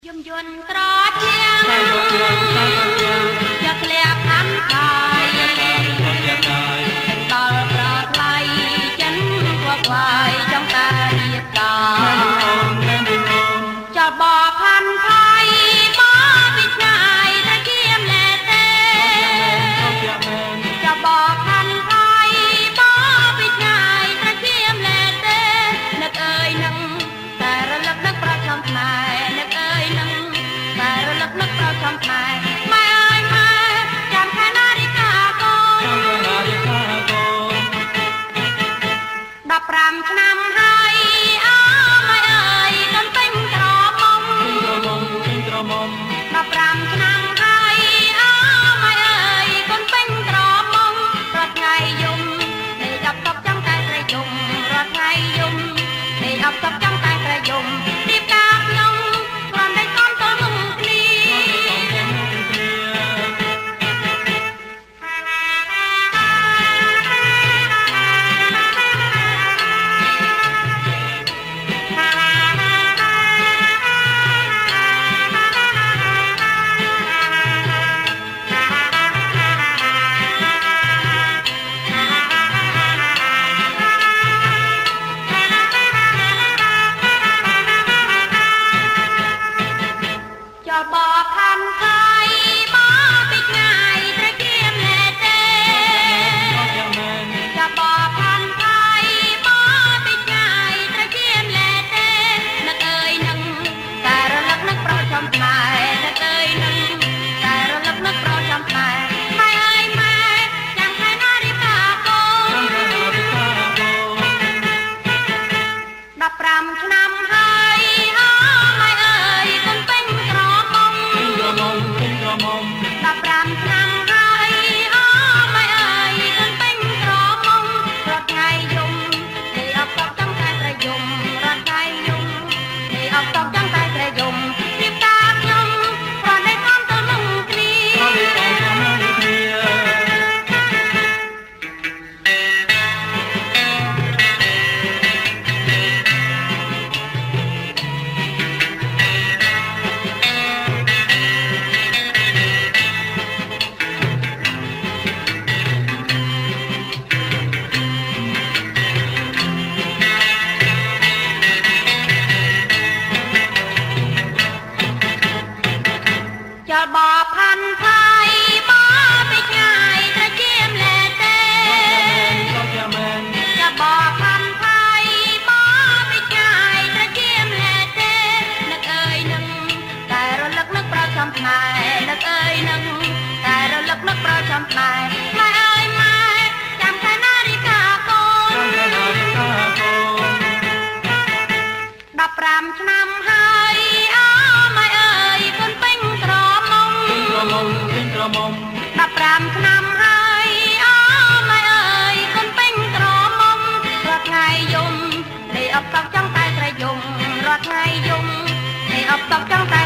យំយន់ត្រជាងយកលះខាន់ខាយដល់ប្រថ្លៃចិនគួរខ្វាយចង់តារៀបការចលបខាន់ថៃបពីឆ្ងាយតែគៀមលែទេចលបខាន់ថៃបពីឆ្ងាយតែគៀមលែទេនឹកអើយនឹងតែរលឹកនឹកប្រចាំខ្មែរនឹកអើយនឹងតែរលឹកនឹកប្រចាំខ្មែរម៉ែអើយម៉ែចាំខែណារីកាកូន15ឆ្នាំហើយអើម៉ែអើយកូនពេញក្រមុំ15ឆ្នាំហើយអើម៉ែអើយកូនពេញក្រមុំរាល់ថ្ងៃយំនេះដល់តបចាំតែត្រយំរាល់ថ្ងៃយំនេះដល់តបចាំតែត្រយំរៀបការខ្ញុំគ្រាន់តែកូនតមុំគ្នាចលបខាន់ថៃបពីឆ្ងាយត្រគៀមលែទេចលបខាន់ថៃបពីឆ្ងាយត្រគៀមលែទេនឹកអើយនឹងតែរលឹកនឹកប្រចាំខ្មែរនឹកអើយនឹងតែរលឹកនឹកប្រចាំខ្មែរម៉ែអើយម៉ែចាំខែណារីកាកូន15ឆ្នាំហើយអើម៉ែអើយកូនពេញក្រមុំ15ឆ្នាំហើយអើម៉ែអើយកូនពេញក្រមុំរាល់ថ្ងៃយំនេះអត់តបចង់តែត្រយំរាល់ថ្ងៃយំនេះអត់តបចង់តែត្រយំរៀបការខ្ញុំគ្រាន់តែកូនតមុំគ្នាចលបខាន់ថៃបពីឆ្ងាយត្រគៀមលែទេចលបខាន់ថៃបពីឆ្ងាយត្រគៀមលែទេនឹកអើយនឹងតែរលឹកនឹកប្រចាំខ្មែរនឹកអើយនឹងតែរលឹកនឹកប្រចាំខ្មែរម៉ែអើយម៉ែចាំខែណារីកាកូន15ឆ្នាំហើយអើម៉ែអើយកូនពេញក្រមុំ15ឆ្នាំហើយអើម៉ែអើយកូនពេញក្រមុំរាល់ថ្ងៃយំនេះអត់តបចង់តែត្រយំរាល់ថ្ងៃយំនេះអត់តបចង់តែ